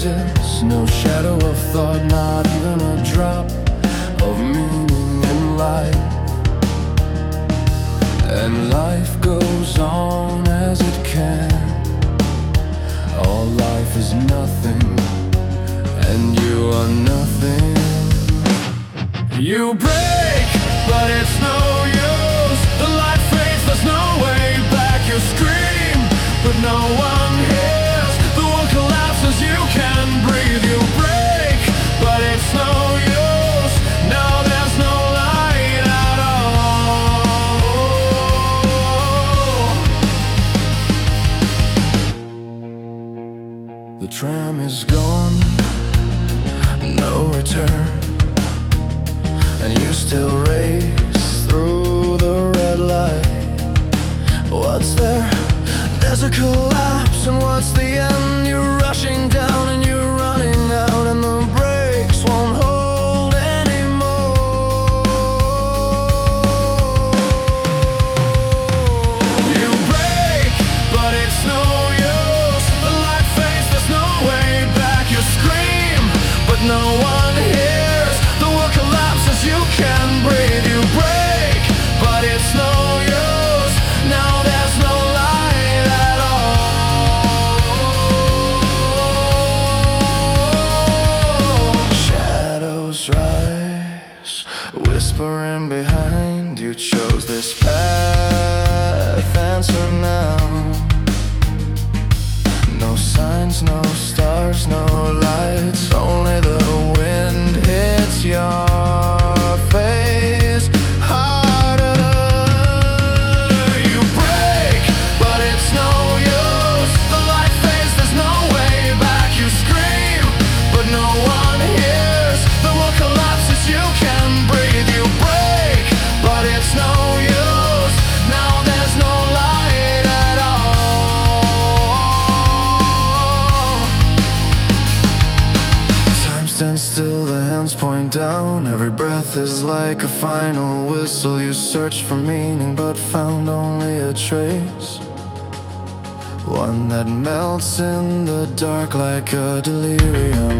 exists. No shadow of thought, not even a drop of meaning in life. And life goes on as it can. All life is nothing, and you are nothing. You break, but it's no use. The light fades, there's no way back. You scream, but no one hears. The world collapses, you can breathe. You break, but it's no use. Now there's no light at all. The tram is gone, no return, and you still race through the red light. What's there? There's a collapse, and what's the end? You're rushing down and you're running out, and the brakes won't hold anymore. You break, but it's no use. The light fades, there's no way back. You scream, but no one hears. The world collapses, you can breathe. You break, but it's no use. Now there's no light at all. Shadows rise, whispering behind. You chose this path, answer now. No signs, no stars, no lights, only the wind hits your face harder. You break, but it's no use. The light fades, there's no way back. You scream, but no one hears. The world collapses, you can breathe. You break, but it's no use. Now there's no light at all. Time stands still, the hands point down. Every breath is like a final whistle. You searched for meaning but found only a trace, one that melts in the dark like a delirium.